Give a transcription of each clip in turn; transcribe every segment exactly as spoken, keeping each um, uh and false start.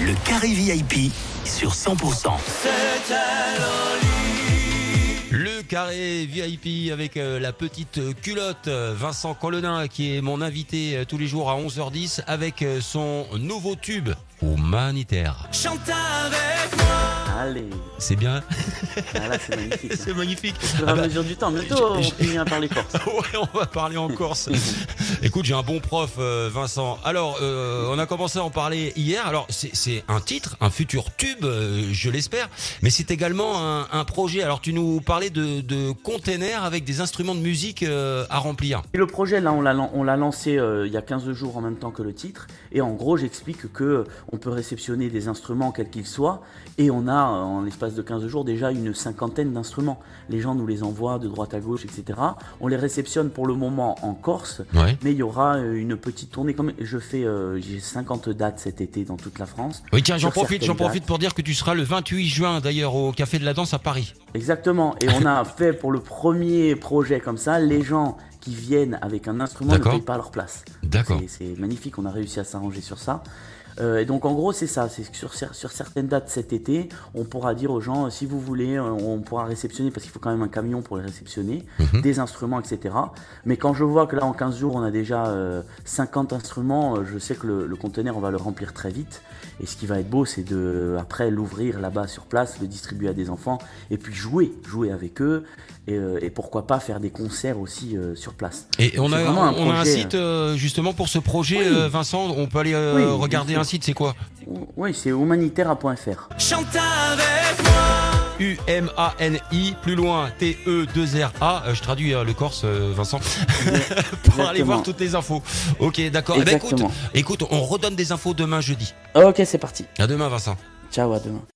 Le carré V I P sur cent pour cent. Le carré V I P avec euh, la petite culotte, Vincent Colonna qui est mon invité euh, tous les jours à onze heures dix avec euh, son nouveau tube Humanitaire. Chante avec moi. Allez. C'est bien. Ah là, c'est magnifique. C'est magnifique. Au fur et à Ah bah, mesure du temps, bientôt on finit à parler corse. Ouais, on va parler en Corse. Écoute, j'ai un bon prof, euh, Vincent. Alors, euh, on a commencé à en parler hier. Alors, c'est, c'est un titre, un futur tube, euh, je l'espère, mais c'est également un, un projet. Alors, tu nous parlais de, de containers avec des instruments de musique euh, à remplir. Et le projet, là, on l'a, on l'a lancé euh, il y a quinze jours en même temps que le titre. Et en gros, j'explique que euh, on peut réceptionner des instruments quels qu'ils soient. Et on a, euh, en l'espace de quinze jours, déjà une cinquantaine d'instruments. Les gens nous les envoient de droite à gauche, et cetera. On les réceptionne pour le moment en Corse. Ouais. Mais il y aura euh, une petite tournée. Comme je fais, euh, j'ai cinquante dates cet été dans toute la France. Oui, tiens, j'en Sur profite, j'en certaines profite dates. pour dire que tu seras le vingt-huit juin, d'ailleurs, au Café de la Danse à Paris. Exactement. Et on a fait pour le premier projet comme ça, les gens qui viennent avec un instrument D'accord. ne payent pas leur place. D'accord. C'est, c'est magnifique, on a réussi à s'arranger sur ça. Euh, et donc en gros c'est ça, c'est que sur, sur certaines dates cet été, on pourra dire aux gens, si vous voulez, on pourra réceptionner, parce qu'il faut quand même un camion pour les réceptionner, Mhm. des instruments, et cetera. Mais quand je vois que là en quinze jours on a déjà euh, cinquante instruments, euh, je sais que le, le conteneur on va le remplir très vite. Et ce qui va être beau, c'est de après l'ouvrir là-bas sur place, le distribuer à des enfants, et puis jouer, jouer avec eux, et, euh, et pourquoi pas faire des concerts aussi euh, sur place. Et on C'est a, vraiment un on a un projet, site euh, justement pour ce projet, Oui. euh, Vincent. On peut aller euh, Oui, regarder bien un sûr. site, c'est quoi? Oui, c'est humanitaire point f r. Chante avec moi. U M A N I, plus loin, T E deux R A. Euh, je traduis euh, le corse, euh, Vincent, pour aller Exactement. voir toutes les infos. Ok, d'accord. Eh ben, écoute, Exactement. écoute, on redonne des infos demain jeudi. Ok, c'est parti. À demain, Vincent. Ciao, à demain.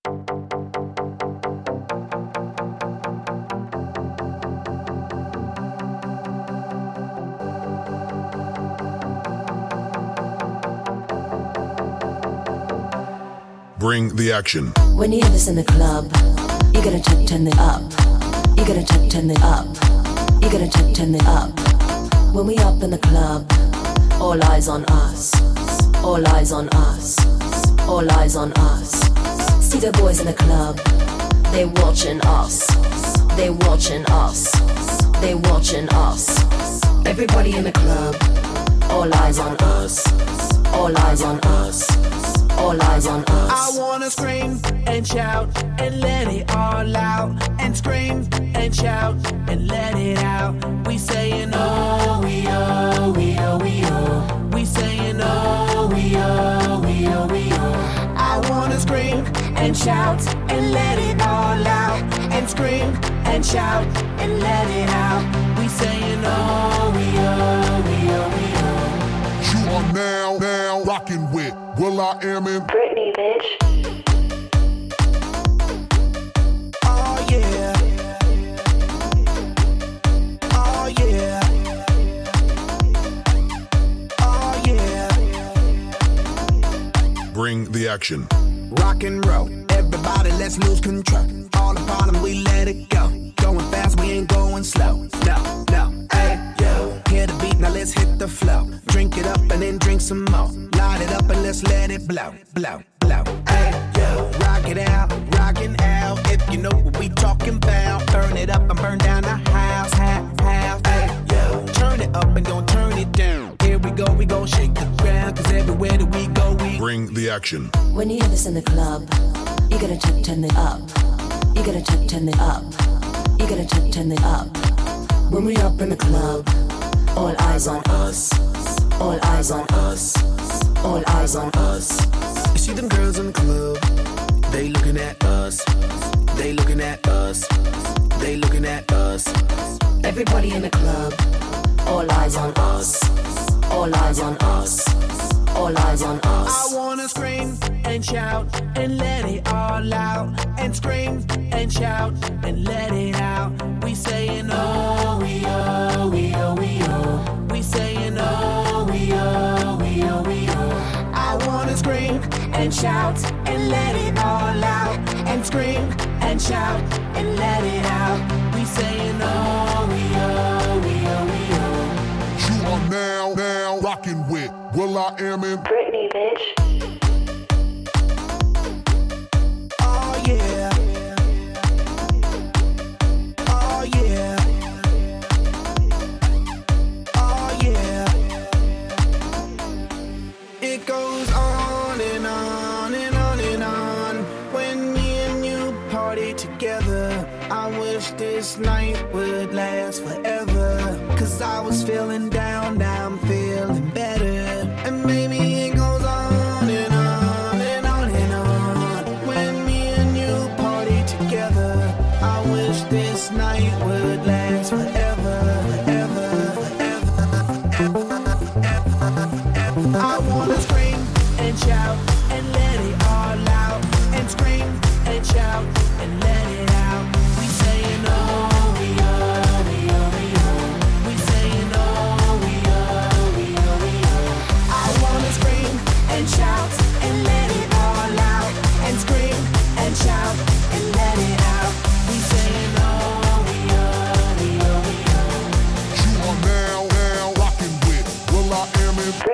Bring the action. When you hear this in the club, you gotta turn, turn it up. You gotta turn, turn it up. You gotta turn, turn it up. When we up in the club, all eyes on us. All eyes on us. All eyes on us. See the boys in the club, they watching us. They watching us. They watching us. Everybody in the club, all eyes on us. All eyes on us. All eyes on us. I wanna scream and shout and let it all out. And scream and shout and let it out. We saying oh, we oh, we oh, we oh. We saying oh, we oh, we oh, we oh. I wanna scream and shout and let it all out. And scream and shout and let it out. We saying oh, we oh, we oh, we oh. You are now, now rocking with Will I Am in Britney, bitch. Oh yeah. Oh yeah. Oh yeah. Bring the action. Rock and roll. Everybody, let's lose control. All the bottom, we let it go. Going fast, we ain't going slow. No, no, hey, yo. Hear the beat, now let's hit the flow. Drink it up and then drink some more. Light it up and let's let it blow, blow, blow. Hey, yo. Rock it out, rockin' out. If you know what we talking about. Burn it up and burn down the house, house, house. Hey, yo. Turn it up and don't turn it down. Here we go, we gon' shake the ground. Cause everywhere that we go, we Bring the action. When you hear this in the club, you gotta turn, turn it up. You gotta turn, turn it up. You gotta turn, turn it up. When we up in the club, all eyes on us. All eyes on us. All eyes on us. You see them girls in the club, they looking at us. They looking at us. They looking at us. Everybody in the club, all eyes on us. All eyes on us. All eyes on I us. wanna scream and shout and let it all out. And scream and shout and let it out. We saying oh, we oh, we oh, we oh. We saying oh, we oh, we oh, we oh. I wanna scream and shout and let it all out. And scream and shout and let it out. We saying oh, we oh, we oh, we oh. You are now, now rocking with Will I Am in Britney, bitch. it goes on and on and on and on. When me and you party together, I wish this night would last forever. Cause I was feeling down, now I'm feeling better. And maybe it goes on and on and on and on. When me and you party together, I wish this night would last forever, forever, forever, forever, forever. I wanna scream and shout and let it all out. And scream and shout and let it out. We saying oh, we oh, we oh, we oh. We saying oh, we oh, we oh, we oh. I wanna scream and shout and let it all out. And scream and shout and let it out. We saying oh, we oh, we oh, we oh. You are now, now rocking with Will I Am in